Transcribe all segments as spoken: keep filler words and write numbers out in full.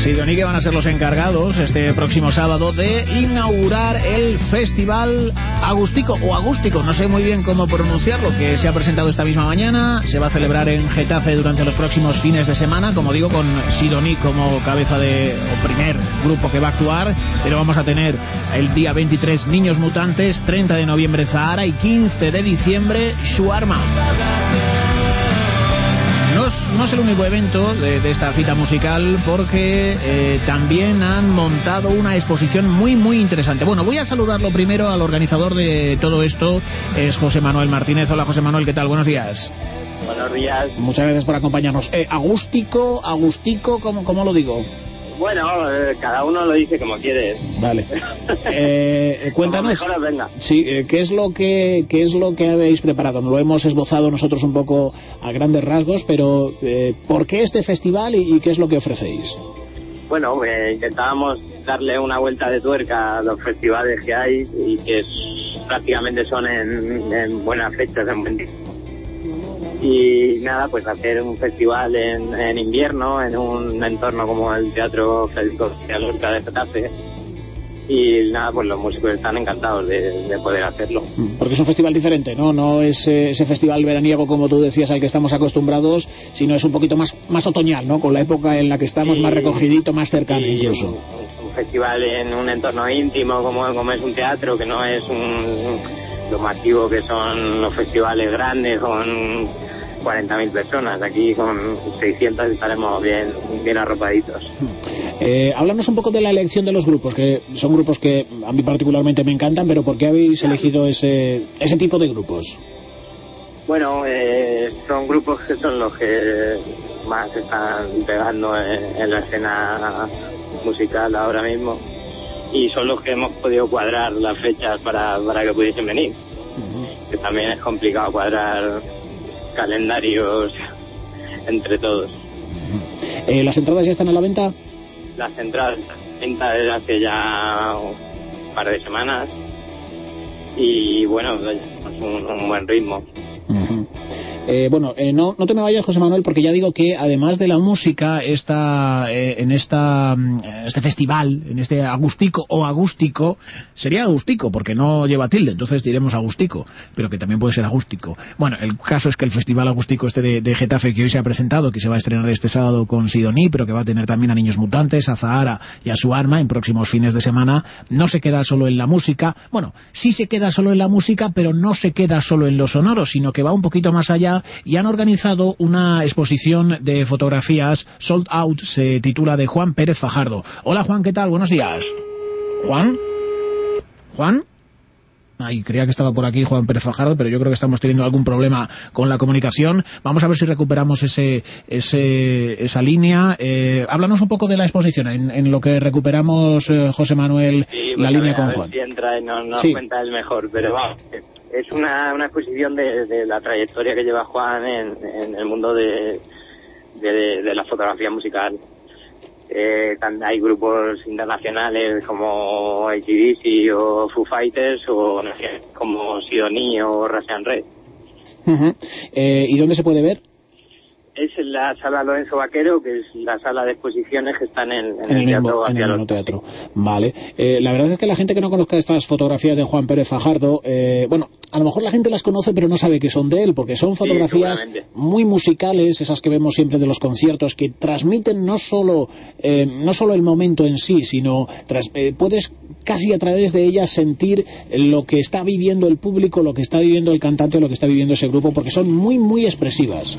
Sidoní, que van a ser los encargados este próximo sábado de inaugurar el Festival Agustico, o Agústico, no sé muy bien cómo pronunciarlo, que se ha presentado esta misma mañana. Se va a celebrar en Getafe durante los próximos fines de semana, como digo, con Sidoní como cabeza de, o primer grupo que va a actuar. Pero vamos a tener el día veintitrés Niños Mutantes, treinta de noviembre Zahara y quince de diciembre Shuarma. No es, no es el único evento de, de esta cita musical, porque eh, también han montado una exposición muy muy interesante. Bueno, voy a saludarlo primero al organizador de todo esto, es José Manuel Martínez. Hola José Manuel, ¿qué tal? Buenos días. Buenos días. Muchas gracias por acompañarnos. Eh, Agústico, Agustico, ¿cómo, cómo lo digo? Bueno, eh, cada uno lo dice como quiere. Vale. Eh, cuéntanos. Como mejor venga. Sí, eh, ¿qué es lo que qué es lo que habéis preparado? Lo hemos esbozado nosotros un poco a grandes rasgos, pero eh, ¿por qué este festival y, y qué es lo que ofrecéis? Bueno, eh, intentábamos darle una vuelta de tuerca a los festivales que hay y que es, prácticamente son en, en buenas fechas, en buen tiempo. Y nada, pues hacer un festival en, en invierno, en un entorno como el Teatro Federico García Lorca de Getafe. Y nada, pues los músicos están encantados de, de poder hacerlo. Porque es un festival diferente, ¿no? No es eh, ese festival veraniego, como tú decías, al que estamos acostumbrados, sino es un poquito más, más otoñal, ¿no? Con la época en la que estamos, y, más recogidito, más cercano incluso. Un, un festival en un entorno íntimo, como, como es un teatro, que no es un... lo masivo que son los festivales grandes con cuarenta mil personas. Aquí con seiscientas estaremos bien bien arropaditos. Eh, háblanos un poco de la elección de los grupos, que son grupos que a mí particularmente me encantan, pero ¿por qué habéis elegido ese ese tipo de grupos? Bueno, eh, son grupos que son los que más están pegando en, en la escena musical ahora mismo, y son los que hemos podido cuadrar las fechas para, para que pudiesen venir. Uh-huh. Que también es complicado cuadrar calendarios entre todos. Uh-huh. eh, ¿Las entradas ya están a la venta? Las entradas están a la venta desde hace ya un par de semanas y bueno, es un, un buen ritmo. Uh-huh. Eh, bueno, eh, no, no te me vayas, José Manuel, porque ya digo que además de la música, esta, eh, en esta, este festival, en este Agustico o Agústico, sería Agustico porque no lleva tilde, entonces diremos Agustico, pero que también puede ser Agústico. Bueno, el caso es que el festival Agustico este de, de Getafe, que hoy se ha presentado, que se va a estrenar este sábado con Sidoní, pero que va a tener también a Niños Mutantes, a Zahara y a Shuarma en próximos fines de semana, no se queda solo en la música. Bueno, sí se queda solo en la música, pero no se queda solo en los sonoros, sino que va un poquito más allá, y han organizado una exposición de fotografías Sold Out, se titula, de Juan Pérez Fajardo. Hola Juan, ¿qué tal? Buenos días. ¿Juan? ¿Juan? Ay, creía que estaba por aquí Juan Pérez Fajardo, pero yo creo que estamos teniendo algún problema con la comunicación. Vamos a ver si recuperamos ese, ese esa línea. Eh, háblanos un poco de la exposición, en, en lo que recuperamos, eh, José Manuel, sí, la línea ver, con a ver Juan. Si entra y nos, nos sí. cuenta el mejor, pero vamos. Es una, una exposición de, de la trayectoria que lleva Juan en, en el mundo de, de, de la fotografía musical. Eh, hay grupos internacionales como A C D C o Foo Fighters, o no sé, como Sidoní o Russian Red. Uh-huh. eh, ¿Y dónde se puede ver? Es en la sala Lorenzo Vaquero, que es la sala de exposiciones que están en, en, en el, el teatro mismo, en el mismo teatro. Vale. Eh, la verdad es que la gente que no conozca estas fotografías de Juan Pérez Fajardo, eh, bueno, a lo mejor la gente las conoce pero no sabe que son de él, porque son fotografías sí, muy musicales, esas que vemos siempre de los conciertos, que transmiten no solo eh, no solo el momento en sí, sino tras, eh, puedes casi a través de ellas sentir lo que está viviendo el público, lo que está viviendo el cantante, lo que está viviendo ese grupo, porque son muy muy expresivas.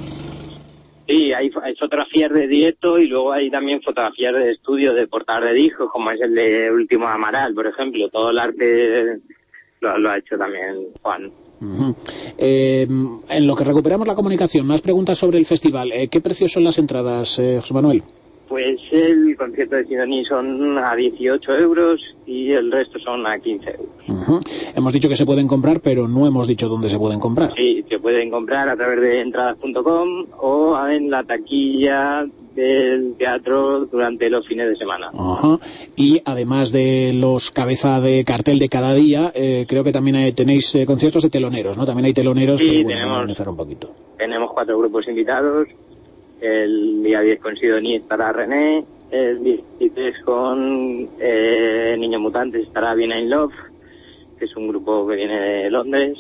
Sí, hay, hay fotografías de directo y luego hay también fotografías de estudio, de portadas de discos, como es el de Último Amaral, por ejemplo. Todo el arte lo, lo ha hecho también Juan. Uh-huh. Eh, en lo que recuperamos la comunicación, más preguntas sobre el festival. Eh, ¿Qué precios son las entradas, eh, José Manuel? Pues el concierto de Sidoní son a dieciocho euros y el resto son a quince euros. Uh-huh. Hemos dicho que se pueden comprar, pero no hemos dicho dónde se pueden comprar. Sí, se pueden comprar a través de entradas punto com o en la taquilla del teatro durante los fines de semana. Uh-huh. Y además de los cabeza de cartel de cada día, eh, creo que también hay, tenéis eh, conciertos de teloneros, ¿no? También hay teloneros. Sí, que, bueno, tenemos, un poquito. tenemos cuatro grupos invitados. El día diez con Sidoní estará René, El veintitrés con eh, Niños Mutantes estará Bien in Love, que es un grupo que viene de Londres.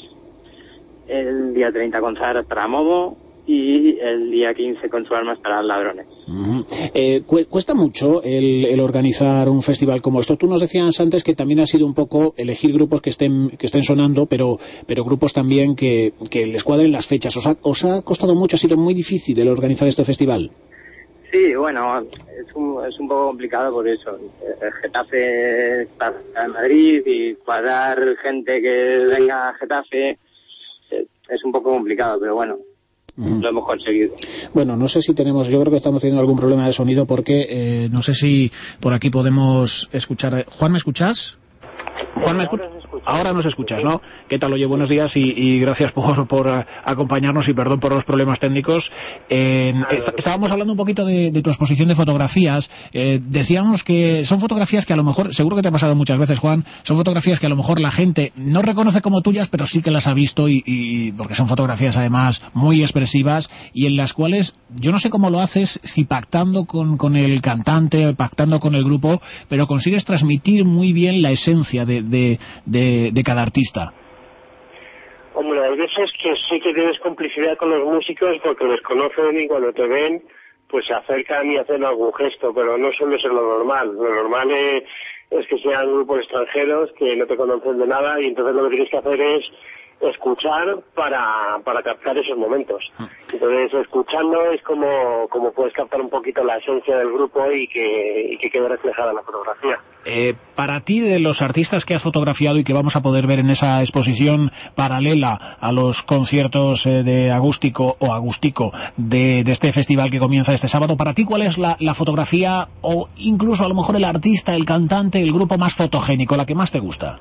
El día treinta con Zahara estará Momo. Y el día quince con Su Alma estarán Ladrones. Uh-huh. eh, cu- cuesta mucho el, el organizar un festival como esto. Tú nos decías antes que también ha sido un poco elegir grupos que estén que estén sonando, pero pero grupos también que, que les cuadren las fechas. ¿Os ha, os ha costado mucho? ¿Ha sido muy difícil el organizar este festival? Sí, bueno, es un, es un poco complicado por eso. El Getafe está en Madrid y cuadrar gente que venga a Getafe es un poco complicado, pero bueno, uh-huh. Lo hemos conseguido. Bueno, no sé si tenemos, yo creo que estamos teniendo algún problema de sonido porque eh, no sé si por aquí podemos escuchar. Juan, ¿me escuchas? Juan, ¿me escuchas? Ahora nos escuchas, ¿no? ¿Qué tal? Oye, buenos días y, y gracias por, por uh, acompañarnos y perdón por los problemas técnicos. Eh, est estábamos hablando un poquito de, de tu exposición de fotografías. Eh, decíamos que son fotografías que a lo mejor, seguro que te ha pasado muchas veces, Juan, son fotografías que a lo mejor la gente no reconoce como tuyas, pero sí que las ha visto y, y porque son fotografías además muy expresivas y en las cuales yo no sé cómo lo haces, si pactando con, con el cantante, pactando con el grupo, pero consigues transmitir muy bien la esencia de, de, de De, de cada artista. Hombre, hay veces que sí que tienes complicidad con los músicos porque les conocen y cuando te ven pues se acercan y hacen algún gesto, pero no suele ser lo normal. Lo normal es, es que sean grupos extranjeros que no te conocen de nada y entonces lo que tienes que hacer es escuchar para, para captar esos momentos. Entonces, escuchando es como, como puedes captar un poquito la esencia del grupo y que, y que quede reflejada en la fotografía. Eh, para ti, de los artistas que has fotografiado y que vamos a poder ver en esa exposición paralela a los conciertos eh, de Agústico o Agustico de, de este festival que comienza este sábado, para ti, ¿cuál es la, la fotografía o incluso a lo mejor el artista, el cantante, el grupo más fotogénico, la que más te gusta?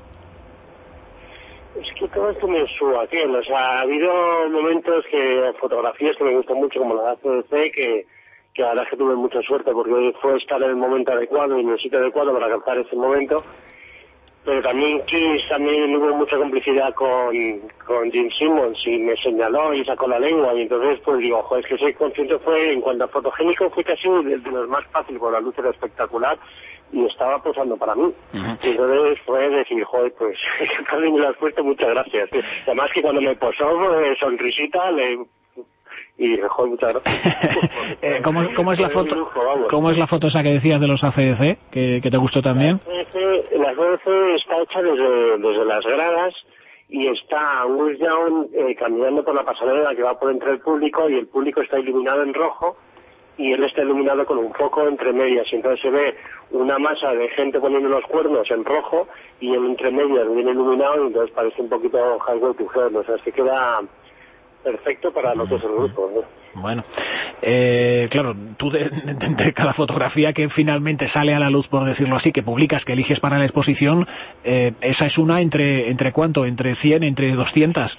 Es que todo esto me suba aquel, o sea, ha habido momentos que, fotografías que me gustan mucho, como la de A C D C, que, que la verdad es que tuve mucha suerte, porque fue estar en el momento adecuado y en el sitio adecuado para captar ese momento, pero también Kiss, también hubo mucha complicidad con, con Gene Simmons, y me señaló y sacó la lengua, y entonces pues digo, joder, es que ese concierto fue, en cuanto a fotogénico, fue casi de, de los más fáciles, porque la luz era espectacular, y estaba posando para mí. Uh-huh. Y entonces fue decir, joder, pues, que también me lo has puesto, muchas gracias. Además que cuando me posó, pues, sonrisita, le... y dije, joder, muchas gracias. eh, ¿cómo, ¿Cómo es la foto lujo, ¿Cómo es la foto esa que decías de los A C D C, que, que te gustó también? La A C D C, la A C D C está hecha desde, desde las gradas, y está Angus Young eh, caminando por la pasarela que va por entre el público, y el público está iluminado en rojo, y él está iluminado con un foco entre medias, y entonces se ve una masa de gente poniendo los cuernos en rojo, y el entre medias viene iluminado, y entonces parece un poquito Highway to Hell, o sea, es que queda perfecto para lo que es el grupo, ¿no? Bueno, eh, claro, tú de, de, de cada fotografía que finalmente sale a la luz, por decirlo así, que publicas, que eliges para la exposición, eh, esa es una entre, ¿entre cuánto? ¿Entre cien, entre doscientas?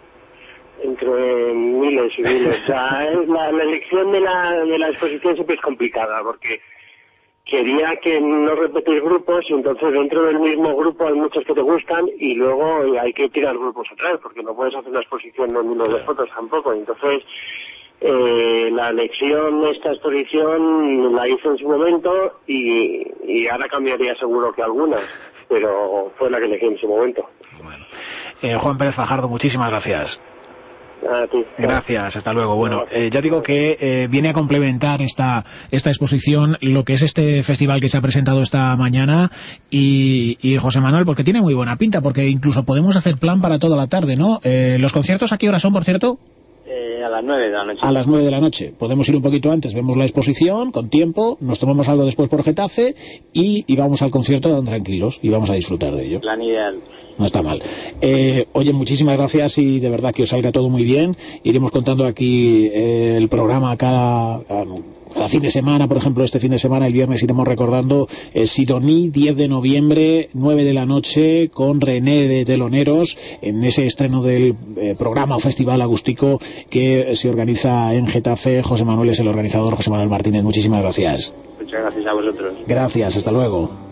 Entre miles y miles. O sea, la, la elección de la, de la exposición siempre es complicada, porque quería que no repetir grupos, y entonces dentro del mismo grupo hay muchos que te gustan, y luego hay que tirar grupos atrás, porque no puedes hacer una exposición de miles de fotos tampoco. Entonces, eh, la elección de esta exposición la hice en su momento, y, y ahora cambiaría seguro que algunas, pero fue la que elegí en su momento. Bueno. Eh, Juan Pérez Fajardo, muchísimas gracias. A ti. Gracias, hasta luego. Bueno, eh, ya digo que eh, viene a complementar esta esta exposición lo que es este festival que se ha presentado esta mañana, y, y José Manuel, porque tiene muy buena pinta, porque incluso podemos hacer plan para toda la tarde, ¿no? Eh, ¿Los conciertos a qué hora son, por cierto? Eh, a las nueve de la noche. A las nueve de la noche. Podemos ir un poquito antes, vemos la exposición con tiempo, nos tomamos algo después por Getafe y, y vamos al concierto tan tranquilos y vamos a disfrutar de ello. Plan ideal. No está mal. Eh, oye, muchísimas gracias y de verdad que os salga todo muy bien. Iremos contando aquí eh, el programa cada, cada fin de semana. Por ejemplo, este fin de semana, el viernes, iremos recordando eh, Sidoní, diez de noviembre, nueve de la noche, con René de Teloneros, en ese estreno del eh, programa o festival Agústico que se organiza en Getafe. José Manuel es el organizador, José Manuel Martínez. Muchísimas gracias. Muchas gracias a vosotros. Gracias, hasta luego.